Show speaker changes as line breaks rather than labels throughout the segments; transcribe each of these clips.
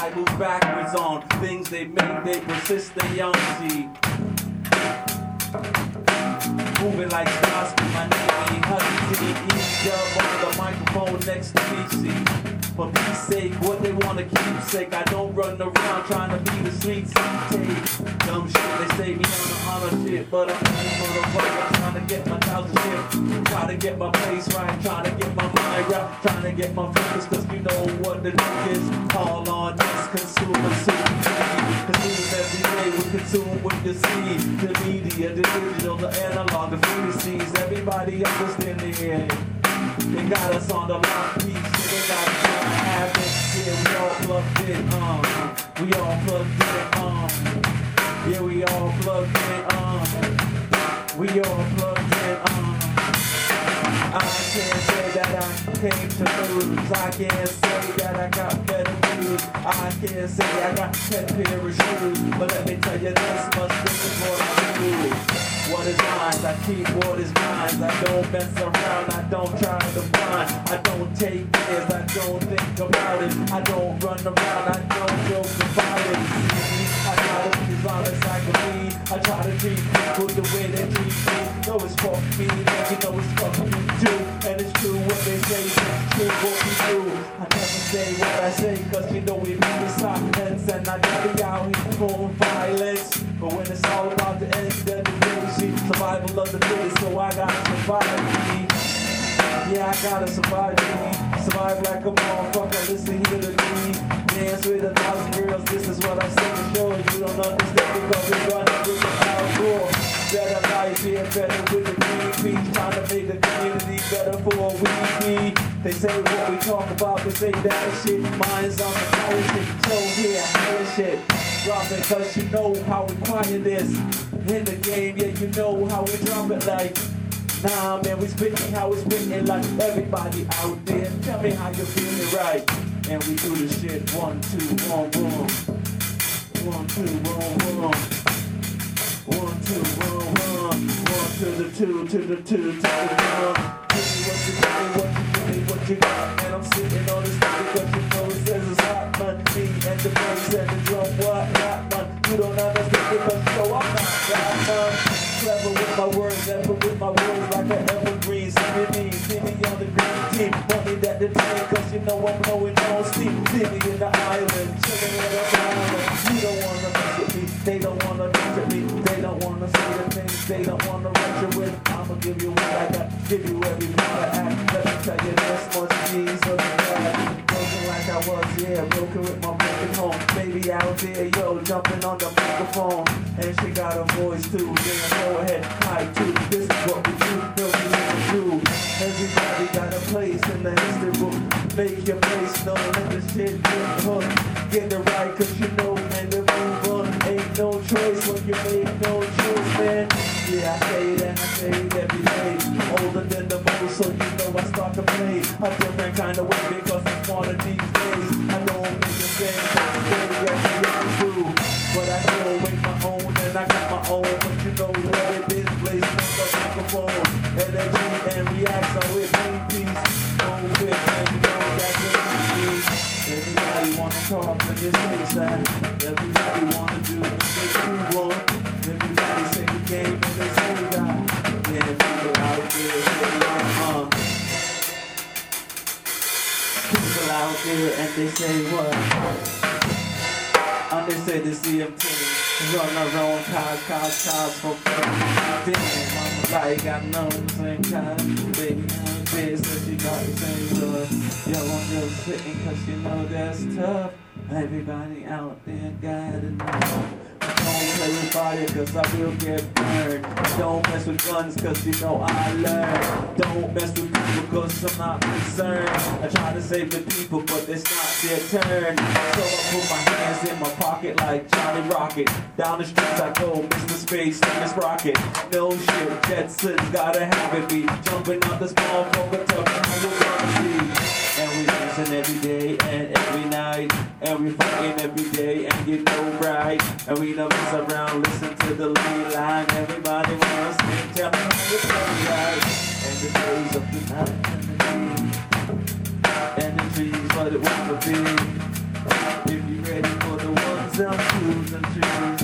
Bibles backwards on things they make, they persist, they young see. Moving like stars with my name, Hudson E-Dub on the microphone next to me, see. For peace sake, what they wanna keep sake. I don't run around trying to be the sweet take. Dumb shit, they say me on the honor shit, but I'm motherfucker trying to get my thousand shit. Try to get my place right, trying to get my mind right, trying to get my focus, cause we know what the trick is. All on us, consumer consumers every day, we consume what you see. The media, the digital, the analog, the frequencies, everybody understand the end. They got us on the long piece, they got us on the habit. Yeah, we all plugged in, we all plugged in, yeah, we all plugged in, we all plugged in, I can't say that I came to lose. I can't say that I got better news. I can't say I got 10 pair of shoes. But let me tell you this much, this is what I do. What is mine? I keep what is mine. I don't mess around, I don't try to find. I don't take risks, I don't think about it. I don't run around, I don't joke about it. I try to be as honest I can be. I try to treat people the way they treat me. Know it's fuck me, and you know it's fuck you too. And it's true what they say, it's true what we do. I never say what I say, cause you know we be the silence. And I gotta be out here for violence. But when it's all about the end of the day, see, survival of the fittest, so I gotta survive me. Yeah, I gotta survive me. Survive like a motherfucker, listen here to me. Dance with 1,000 girls, this is what I say to show. You don't understand because we're running with the outdoor. Better life here, better with the green peach. Trying to make the community better for we. They say what we talk about, they say that shit. Mine's on the fire shit, so here, I shit. Drop it cause you know how we quiet this. In the game, yeah, you know how we drop it like. Nah, man, we spitting how we spitting like everybody out there. Tell me how you feeling right. And we do the shit 1, 2, 1, 1. 1, 2, 1, 1. 1, 2, 1, 1. 1 to the 2, to the 2, to the 1. Tell me what you give me, what you got. And I'm sitting on this thing because you know it says it's hot, man. Me and the bass and the drum, what hot, man. You don't understand because you know I'm not that, man. Clever with my words, ever with my words like an evergreen. See me on the green team, money that the tank, cause you know I'm blowing on steam. See me in the island, chilling in the island. You don't wanna mess with me, they don't wanna mess with me. They don't wanna say the things, they don't wanna run you with. I'ma give you what I got, give you every part I act. Let me tell you this much, Jesus, broken like I was, yeah, broken with my broken home. Baby out there, yo, jumping on the microphone. And she got a voice too, yeah, go ahead, hi too. This is what we do, no we never do. Everybody got a place in the history book. Make your place known, let the shit get hooked. Get it right, cause you know, man, the move on. Ain't no choice when you make no choice, man. Yeah, I say it and I say it every day. Older than the most, so you know I start to play a different kind of way because I'm smarter these days. I don't make the same thing as I used to do. But I still make my own and I got my own. But you know what it is, place on the microphone. Energy and reaction with green peace. Oh, with and you know that's what it is. Everybody wanna talk to this face side. Everybody wanna do what they want. Everybody say the game and they say that. Yeah, people out there say like, people out there and they say what? And they say they see them run around cars for fun. Damn, mama like I know the same kind. Baby, I'm pissed that she got the same blood. Yo, I'm just sitting cause you know that's tough. Everybody out there gotta know. Don't play with fire cause I will get burned. Don't mess with guns cause you know I learned. Don't mess with people cause I'm not concerned. I try to save the people but it's not their turn. So I put my hands in my pocket like Johnny Rocket. Down the streets I go, Mr. Space, Miss Rocket. No shit, Jetsons gotta have it be. Jumping out this motherfucker, talking how you gonna see. And we dancing every day and every night. And we fighting every day and get no right. And we don't mess around, listen to the lead line. Everybody wanna sing, tell me how you play right. And the days of the night and the trees, but it won't be. If you ready them twos and twos.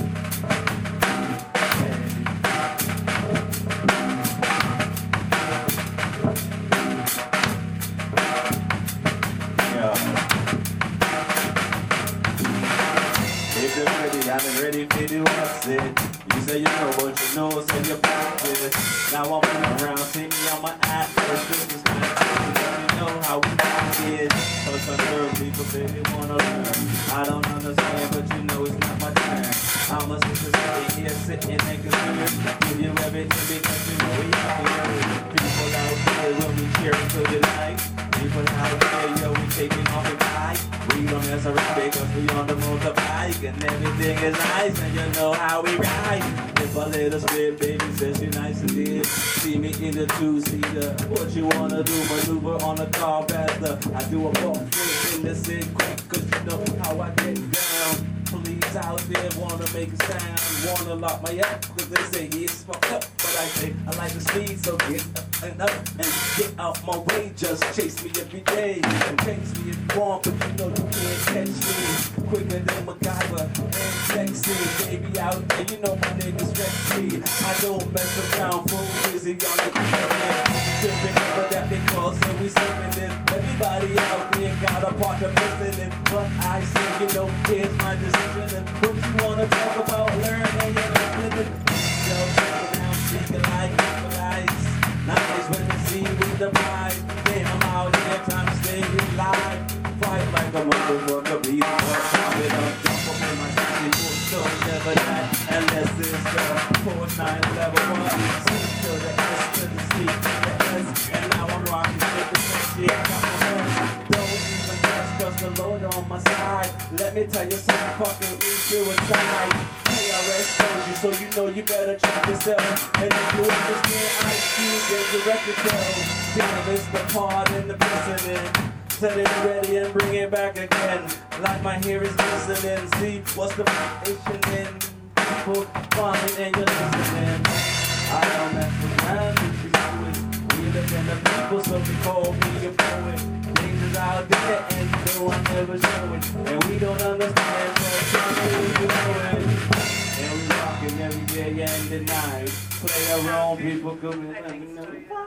If you're ready, I've been ready for the what's it. You say you know, but you know, say you practice. Now I'm moving around, see me on my atlas. This is my time, let me know how we get. Cause some girl people say they wanna learn. I don't understand, but you know it's not my turn. I'm a sister stay here sitting and consider. Give you everything because you know we out here. People out here when we cheering for the night. People out here, yo, we taking off the bike. We don't mess around because we on the motorbike. And everything is nice and you know how we ride. If a little split, baby says she nice and dead. See me in the two-seater. What you wanna do, maneuver on a car faster. I do a bump flip in the city quick cause you know how I get down. Police out there wanna make a sound, wanna lock my up cause they say he's fucked up. But I say I like the speed, so get up and get out my way. Just chase me every day and chase me if you want, but you know you can't catch me. Quicker than MacGyver and sexy, baby out there, you know my name is Rexy. I don't mess around, full busy on the internet. Remember that because so we serving it. Everybody out there got a part of listening, but I say, you know, here's my decision. And what you wanna talk about, learn and you're not living. Yo, check it out, speaking like equalize. Nice when you see with the pride. Damn, I'm out here trying to stay alive. Fight like a motherfucker, bleed up, pop it up, jump up in my city, so never die. Unless it's the Porsche 911, C to the S to the C to the S. And now I'm rocking with the shit, got my hands. Don't even guess, cause the Lord on my side. Let me tell you something, fucking read through and try. KRS told you, so you know you better check yourself. And if you understand IQ, then you record tell. Damn, it's the part in the president. Set it ready and bring it back again. Like my hair is glistening. See what's the foundation in people falling and you're listening. I don't mess around with you poets. We live in the people, so we call me a poet. Things is out there and no one ever show it. And we don't understand what we're doing. And we rockin' every day and the night. Play around, people come in.